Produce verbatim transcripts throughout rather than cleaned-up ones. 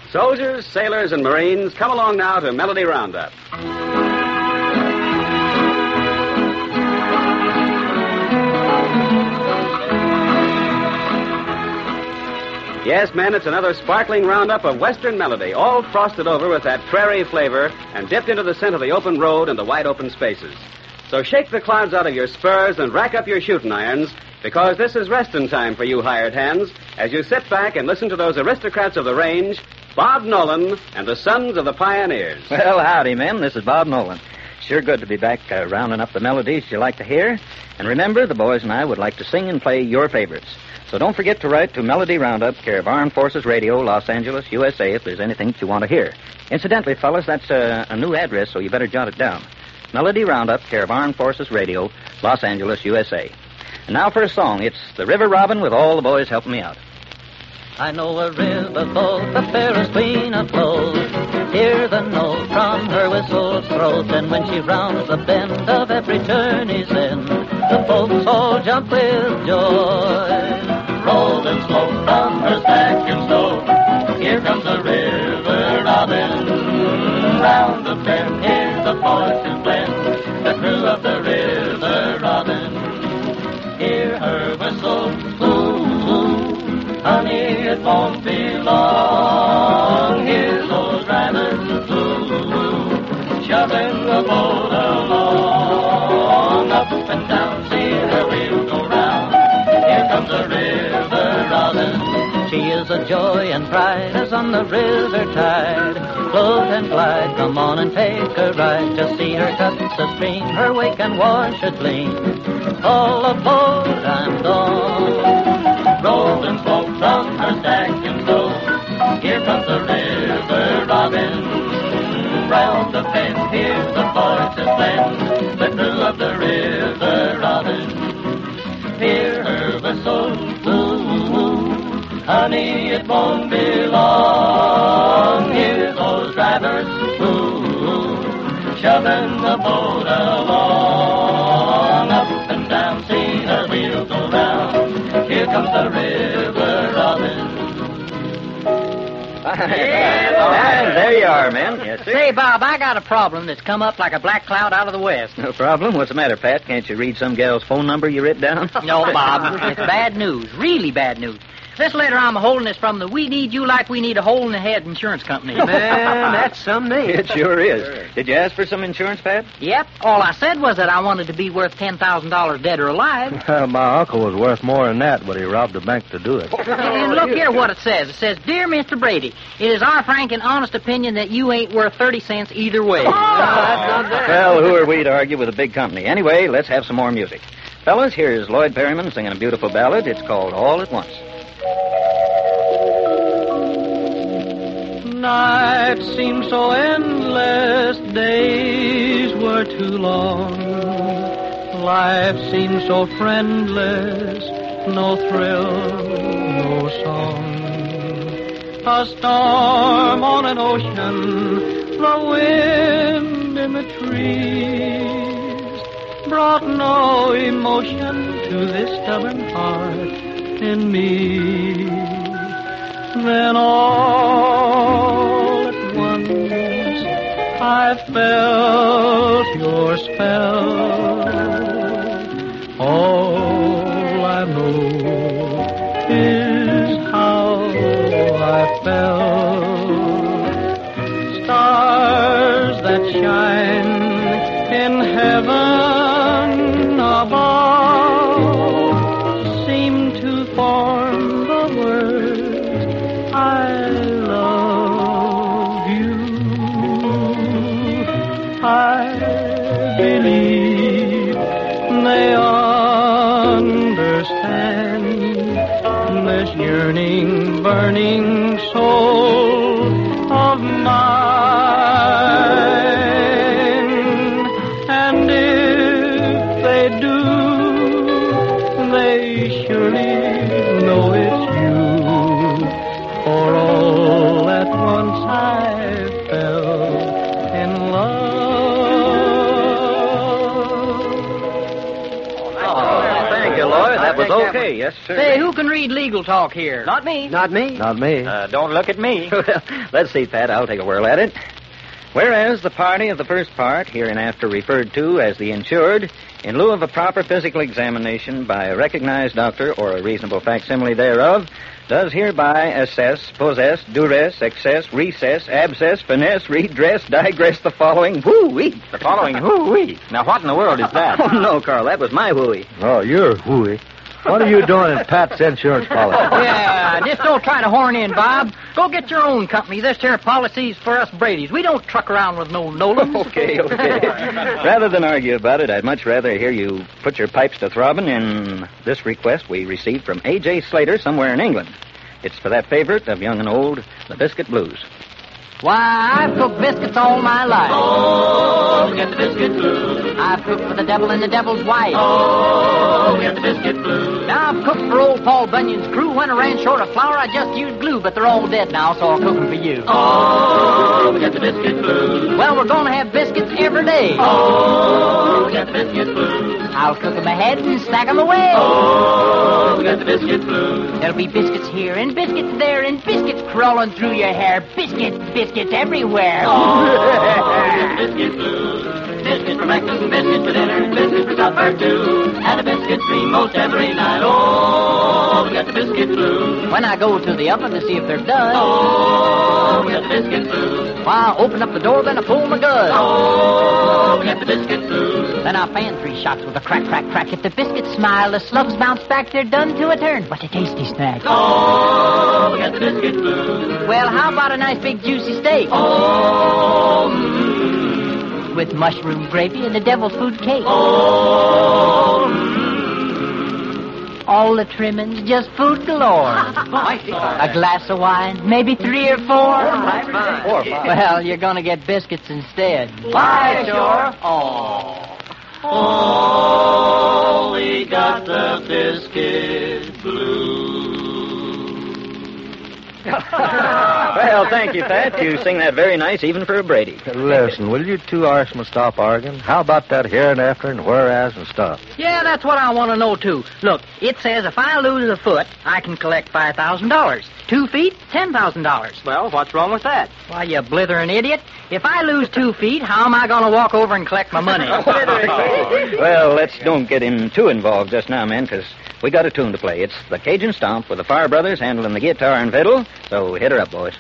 Soldiers, sailors, and Marines, come along now to Melody Roundup. Yes, men, it's another sparkling roundup of Western melody, all frosted over with that prairie flavor and dipped into the scent of the open road and the wide open spaces. So shake the clouds out of your spurs and rack up your shooting irons, because this is resting time for you hired hands as you sit back and listen to those aristocrats of the range, Bob Nolan and the Sons of the Pioneers. Well, howdy, men. This is Bob Nolan. Sure good to be back uh, rounding up the melodies you like to hear. And remember, the boys and I would like to sing and play your favorites. So don't forget to write to Melody Roundup, care of Armed Forces Radio, Los Angeles, U S A, if there's anything that you want to hear. Incidentally, fellas, that's uh, a new address, so you better jot it down. Melody Roundup, care of Armed Forces Radio, Los Angeles, U S A. And now for a song. It's The River Robin with all the boys helping me out. I know a riverboat, the fairest queen afloat. Hear the note from her whistle's throat, and when she rounds the bend of every journey's end, the folks all jump with joy. Rolling slow from her stack and slow, here comes the river robin. Round the bend, hear the voices blend, the crew of the river robin. Hear her whistle, ooh, ooh, honey, it won't be long. Hear those drivers, ooh, ooh, shoving the boat along. Up and down, see her wheel go round. Here comes the river robin. She is a joy and pride as on the river tide. Float and glide, come on and take a ride. Just see her cut the stream, her wake and wash it clean. All aboard, I'm gone. Rolling slow from her stack and slow. Here comes the river robin. Round the bend, hear the voices blend, the crew of the river robin. Hear her whistle, ooh, ooh, honey, it won't be long. Hear those drivers, ooh, ooh, shoving the boat along. Up and down, see her wheel go round. Here comes the river robin. Yeah, there you are, men. Yes, sir. Say, Bob, I got a problem that's come up like a black cloud out of the west. No problem. What's the matter, Pat? Can't you read some gal's phone number you writ down? No, Bob. It's bad news. Really bad news. This letter I'm holding is from the We Need You Like We Need a Hole in the Head insurance company. Man, that's some name. It sure is. Sure. Did you ask for some insurance, Pat? Yep. All I said was that I wanted to be worth ten thousand dollars dead or alive. Uh, my uncle was worth more than that, but he robbed a bank to do it. And look here what it says. It says, Dear Mister Brady, it is our frank and honest opinion that you ain't worth thirty cents either way. Oh, that's not bad. Well, who are we to argue with a big company? Anyway, let's have some more music. Fellas, here's Lloyd Perryman singing a beautiful ballad. It's called All at Once. Night seemed so endless, days were too long. Life seemed so friendless, no thrill, no song. A storm on an ocean, the wind in the trees brought no emotion to this stubborn heart in me. Then all at once I felt your spell. All I know is how I felt. Stars that shine in heaven above seem to form the words I love you. I believe they understand this yearning, burning soul of mine. And if they do, they surely know it's you. For all at once I fell in love. Oh, thank you, Lloyd. That was right, Okay, Captain. yes, sir. Say, who can read legal talk here? Not me. Not me. Not me. Uh, don't look at me. Well, let's see, Pat. I'll take a whirl at it. Whereas the party of the first part, hereinafter referred to as the insured, in lieu of a proper physical examination by a recognized doctor or a reasonable facsimile thereof, does hereby assess, possess, duress, excess, recess, abscess, finesse, redress, digress the following whoo-wee. The following whoo-wee. Now, what in the world is that? Oh, no, Carl, that was my whooey. Oh, you're hooey. What are you doing in Pat's insurance policy? Yeah, just don't try to horn in, Bob. Go get your own company. This here policy's for us Brady's. We don't truck around with no Nolan. Okay, okay. Rather than argue about it, I'd much rather hear you put your pipes to throbbing in this request we received from A J Slater somewhere in England. It's for that favorite of young and old, the Biscuit Blues. Why, I've cooked biscuits all my life. Oh, get the biscuit blues. I've cooked for the devil and the devil's wife. Oh, get the biscuit blues. Now, I've cooked for old Paul Bunyan's crew. When I ran short of flour, I just used glue, but they're all dead now, so I'll cook them for you. Oh, get the biscuit blues. Well, we're going to have biscuits every day. Oh, get the biscuit blues. I'll cook them ahead and stack them away. Oh, get the biscuit blues. There'll be biscuits here and biscuits there and biscuits crawling through your hair. Biscuits, biscuits everywhere. Oh, get the biscuit blues. Biscuits for breakfast and biscuits for dinner, biscuits for supper too. And a biscuit dream most every night. Oh, we got the biscuit blues. When I go to the oven to see if they're done, Oh, we got the biscuit blues. why, I open up the door, then I pull my gun. Oh, we got the biscuit blues. Then I fan three shots with a crack, crack, crack. If the biscuits smile, the slugs bounce back. They're done to a turn. What a tasty snack. Oh, we got the biscuit blues. Well, how about a nice big juicy steak? Oh, mm, With mushroom gravy and the devil's food cake. oh, mm. All the trimmings, just food galore. A glass of wine, maybe three or four. Four or five. Well, you're going to get biscuits instead. Why, sure. Oh, oh, we got the biscuit blues. Well, thank you, Pat. You sing that very nice, even for a Brady. Listen, will you two Irishman stop arguing? How about that hereinafter and whereas and stuff? Yeah, that's what I want to know, too. Look, it says if I lose a foot, I can collect five thousand dollars. Two feet, ten thousand dollars. Well, what's wrong with that? Why, you blithering idiot. If I lose two feet, how am I going to walk over and collect my money? Well, let's don't get in too involved just now, men, because we got a tune to play. It's the Cajun Stomp with the Fire Brothers handling the guitar and fiddle. So hit her up, boys.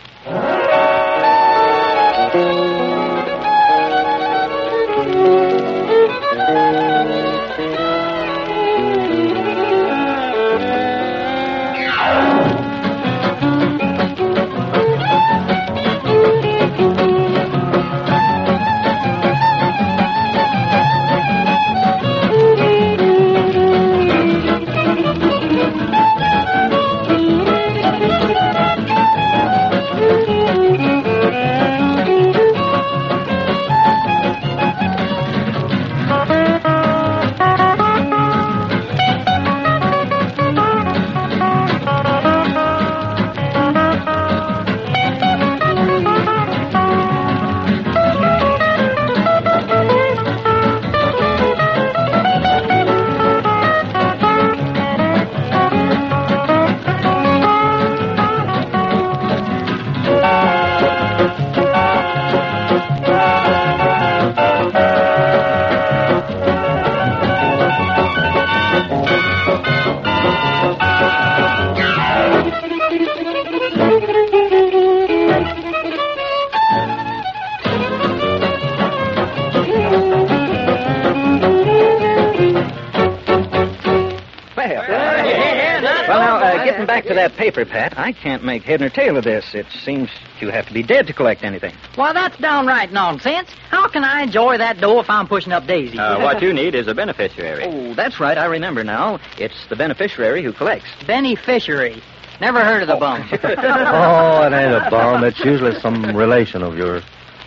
Back to that paper, Pat. I can't make head nor tail of this. It seems you have to be dead to collect anything. Well, that's downright nonsense. How can I enjoy that dough if I'm pushing up daisies? Uh, what you need is a beneficiary. Oh, that's right. I remember now. It's the beneficiary who collects. Beneficiary. Never heard of the bum. Oh, it ain't a bum. It's usually some relation of yours.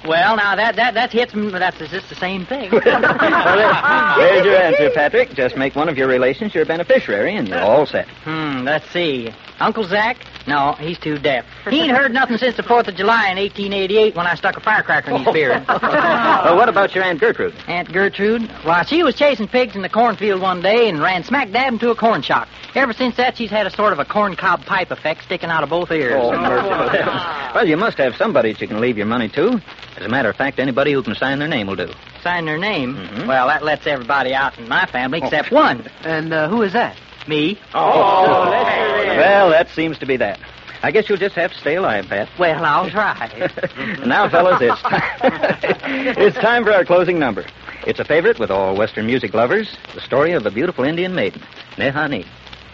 Well, now, that, that, that hits me. That's just the same thing. Well, there- there's your answer, Patrick. Just make one of your relations your beneficiary, and you're all set. Hmm, let's see. Uncle Zach? No, he's too deaf. He ain't heard nothing since the fourth of July in eighteen eighty-eight when I stuck a firecracker in his beard. Well, what about your Aunt Gertrude? Aunt Gertrude? Why, she was chasing pigs in the cornfield one day and ran smack dab into a corn shock. Ever since that, she's had a sort of a corncob pipe effect sticking out of both ears. Oh, merciful heavens. Well, you must have somebody that you can leave your money to. As a matter of fact, anybody who can sign their name will do. Sign their name? Mhm. Well, that lets everybody out in my family except one. And uh, who is that? Me. Oh, well, that seems to be that. I guess you'll just have to stay alive, Pat. Well, I'll try. Now, fellas, it's it's time for our closing number. It's a favorite with all Western music lovers, the story of a beautiful Indian maiden, Nehani.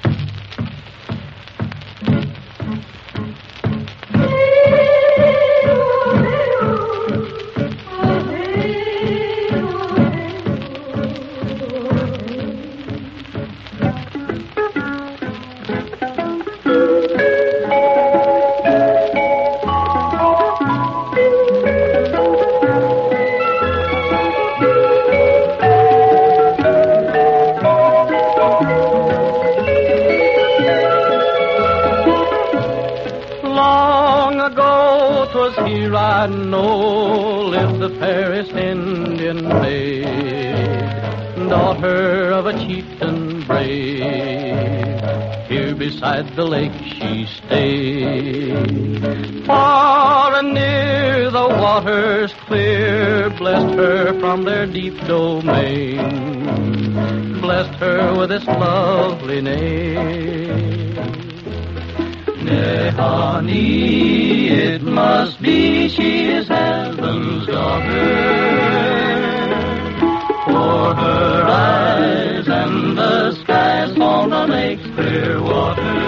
Here I know lived the fairest Indian maid, daughter of a chieftain brave. Here beside the lake she stayed. Far and near the waters clear blessed her from their deep domain, blessed her with this lovely name. Nehani, it must be she is heaven's daughter, for her eyes and the skies on the lake's clear water.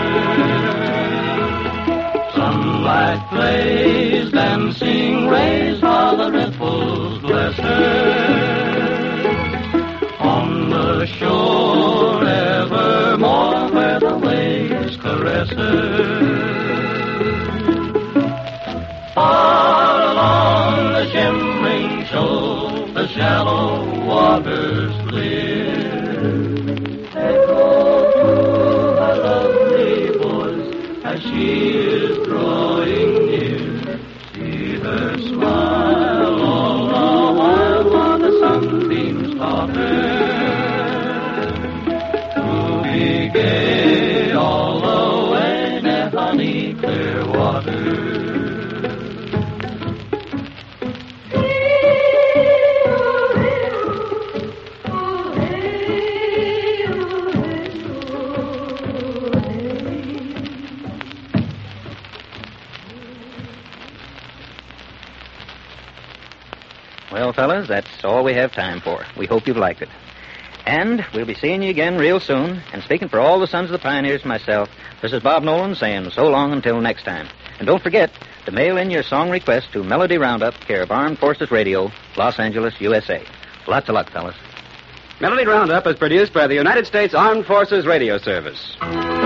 Sunlight plays, dancing rays, while the ripples bless her. On the shore evermore, where the waves caress her. Far along the shimmering shore, the shallow waters clear, echo to her lovely voice as she is drawing near. See her smile all the while, while the sunbeams taught her to be gay all the way, Nehani, clear water. Well, fellas, that's all we have time for. We hope you've liked it. And we'll be seeing you again real soon. And speaking for all the Sons of the Pioneers and myself, this is Bob Nolan saying so long until next time. And don't forget to mail in your song request to Melody Roundup, care of Armed Forces Radio, Los Angeles, U S A. Lots of luck, fellas. Melody Roundup is produced by the United States Armed Forces Radio Service.